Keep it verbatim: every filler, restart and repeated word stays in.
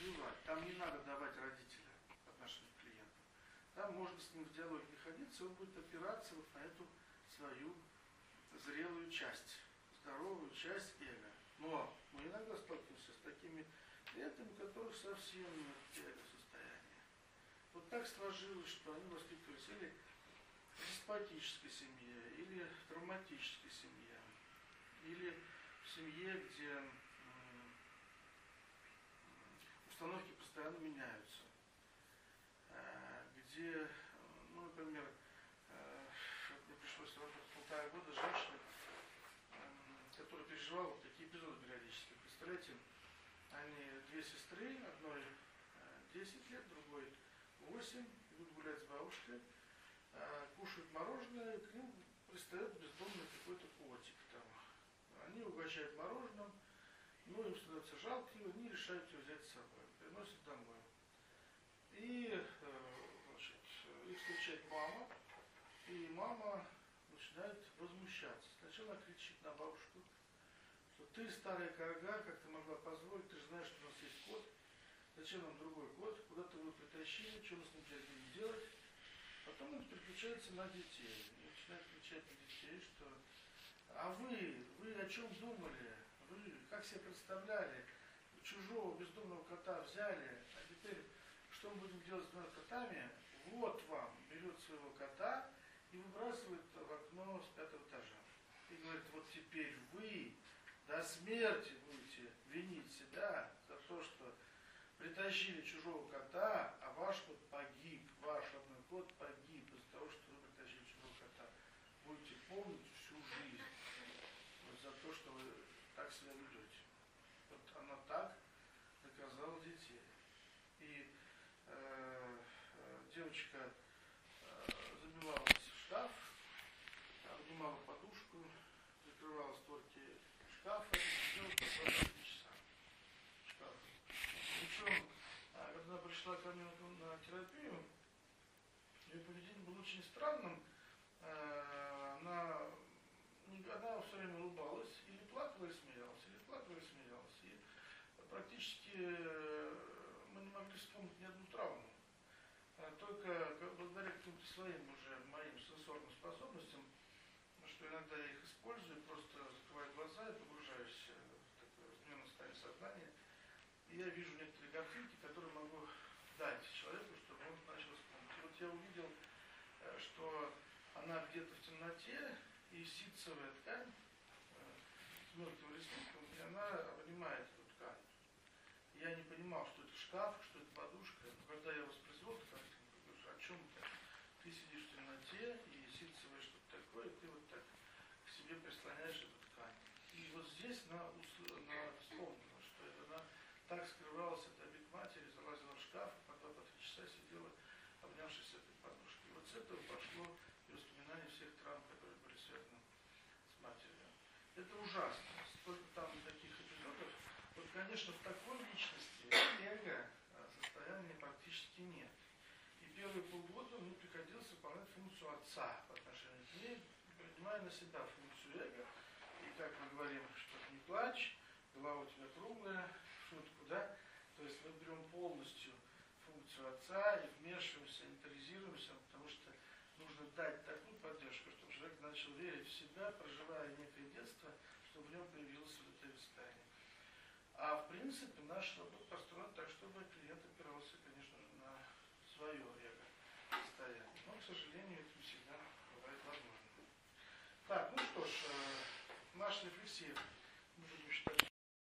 развивать. Там не надо давать родителя по отношению к клиенту. Там можно с ним в диалоге находиться, он будет опираться вот на эту свою зрелую часть, здоровую часть эго. Но мы иногда сталкиваемся с такими клиентами, у которых совсем нет эго-состояния. Вот так сложилось, что они воспитывались или в деспотической семье, или в травматической семье, или в семье, где установки постоянно меняются, где, ну, например, мне пришлось работать полтора года с женщиной, которая переживала вот такие эпизоды периодически. Представляете, они две сестры, одной десять лет, другой восемь, идут гулять с бабушкой, кушают мороженое, и к ним пристает бездомный какой-то котик там. Они угощают мороженым, ну, им становится жалко его, они решают его взять с собой, приносят домой. И, значит, их встречает мама, и мама начинает возмущаться. Сначала она кричит на бабушку, что ты старая корга, как ты могла позволить, ты же знаешь, что у нас есть кот, зачем нам другой кот, куда ты его притащили, что мы с ним будем делать. Потом он переключается на детей, и начинает кричать на детей, что а вы, вы о чем думали, вы как себе представляли, чужого бездомного кота взяли, а теперь что мы будем делать с двумя котами? Вот вам, берет своего кота и выбрасывает в окно с пятого этажа. И говорит, вот теперь вы до смерти будете винить себя за то, что притащили чужого кота, а ваш кот погиб, ваш родной кот погиб из-за того, что вы притащили чужого кота. Будете помнить всю жизнь вот за то, что вы так себя ведете. Вот она так наказала детей. И э, э, девочка э, забивалась в шкаф, обнимала подушку, закрывала створки шкафа и сидела по двадцать три часа в шкафе. Причем, когда она пришла ко мне на терапию, ее поведение было очень странным. Она, она все время улыбалась, или плакала и смеялась, или плакала и смеялась. И практически мы не могли вспомнить ни одну травму. Только благодаря каким-то своим уже моим сенсорным способностям, что иногда я их использую, просто закрываю глаза и погружаюсь в такое разменное состояние сознания. И я вижу некоторые картинки, которые могу дать человеку, чтобы он начал вспомнить. И вот я увидел, что она где-то в темноте, и ситцевая ткань с мелким рисунком, и она обнимает эту ткань. Я не понимал, что это шкаф, что это подушка. Но когда я воспроизвел эту картинку, я говорю, о чем ты? Ты сидишь в темноте, и ситцевое что-то такое, и ты вот так к себе прислоняешь эту ткань. И вот здесь она, она вспомнила, что она так скрывалась от обид матери, залазила в шкаф, а потом по три часа сидела, обнявшись с этой подушкой. И вот с этого пошло и воспоминание всех травм, которые были связаны с матерью. Это ужасно. Столько там таких эпизодов. Вот, конечно, в такой личности эго состояния практически нет. И первые полгода мне приходилось выполнять функцию отца по отношению к ней, принимая на себя функцию эго. И как мы говорим, что не плачь, голова у тебя круглая, шутку, да? То есть мы берем полностью функцию отца и вмешиваемся, интеризируемся, потому что нужно дать такую поддержку, чтобы человек начал верить в себя, проживая некое детство, чтобы в нем появилось вот это состояние. А в принципе наша работа построена так, чтобы клиент опирался, конечно же, на свое эго состояние. Но, к сожалению, это не всегда бывает возможно. Так, ну что ж, наша рефлексия